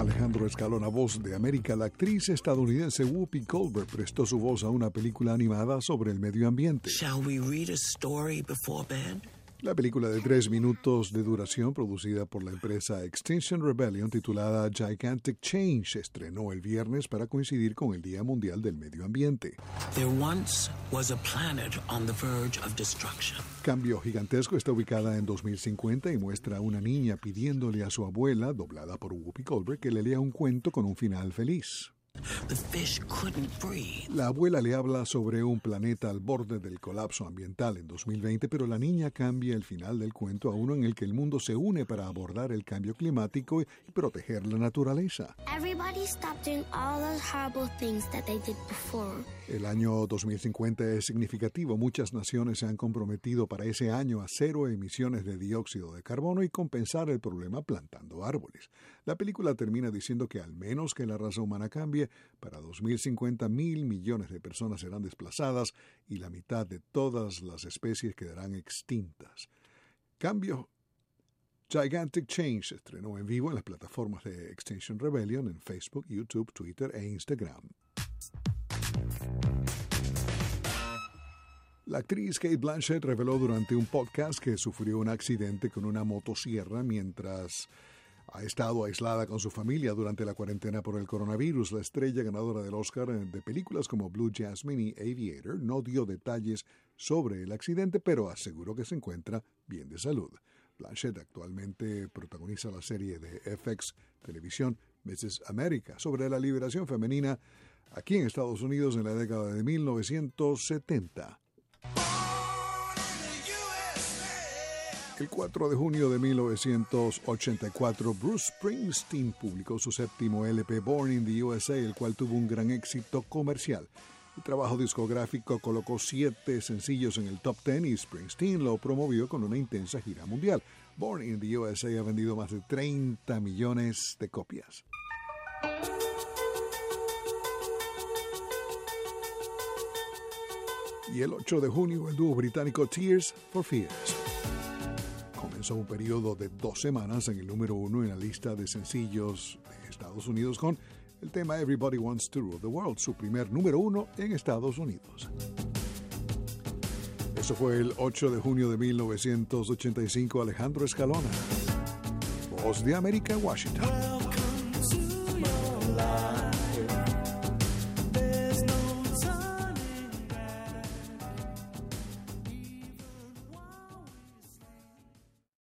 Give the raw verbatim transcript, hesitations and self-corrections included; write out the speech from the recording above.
Alejandro Escalona, voz de América. La actriz estadounidense Whoopi Goldberg prestó su voz a una película animada sobre el medio ambiente. Shall we read a story before bed? La película de tres minutos de duración, producida por la empresa Extinction Rebellion, titulada Gigantic Change, se estrenó el viernes para coincidir con el Día Mundial del Medio Ambiente. There once was a planet on the verge of destruction. Cambio Gigantesco está ubicada en dos mil cincuenta y muestra a una niña pidiéndole a su abuela, doblada por Whoopi Goldberg, que le lea un cuento con un final feliz. The fish couldn't breathe. La abuela le habla sobre un planeta al borde del colapso ambiental en dos mil veinte, pero la niña cambia el final del cuento a uno en el que el mundo se une para abordar el cambio climático y proteger la naturaleza. Everybody stopped doing all those horrible things that they did before. El año dos mil cincuenta es significativo. Muchas naciones se han comprometido para ese año a cero emisiones de dióxido de carbono y compensar el problema plantando árboles. La película termina diciendo que al menos que la raza humana cambie, para dos mil cincuenta mil millones de personas serán desplazadas y la mitad de todas las especies quedarán extintas. Cambio Gigantic Change se estrenó en vivo en las plataformas de Extinction Rebellion en Facebook, YouTube, Twitter e Instagram. La actriz Cate Blanchett reveló durante un podcast que sufrió un accidente con una motosierra mientras ha estado aislada con su familia durante la cuarentena por el coronavirus. La estrella ganadora del Oscar de películas como Blue Jasmine y Aviator no dio detalles sobre el accidente, pero aseguró que se encuentra bien de salud. Blanchett actualmente protagoniza la serie de F X Televisión missus America sobre la liberación femenina aquí en Estados Unidos en la década de mil novecientos setenta. El cuatro de junio de mil novecientos ochenta y cuatro, Bruce Springsteen publicó su séptimo L P Born in the U S A, el cual tuvo un gran éxito comercial. El trabajo discográfico colocó siete sencillos en el top ten y Springsteen lo promovió con una intensa gira mundial. Born in the U S A ha vendido más de treinta millones de copias. Y el ocho de junio, el dúo británico Tears for Fears comenzó un periodo de dos semanas en el número uno en la lista de sencillos de Estados Unidos con el tema Everybody Wants to Rule the World, su primer número uno en Estados Unidos. Eso fue el ocho de junio de mil novecientos ochenta y cinco. Alejandro Escalona, Voz de América, Washington. Welcome to my life.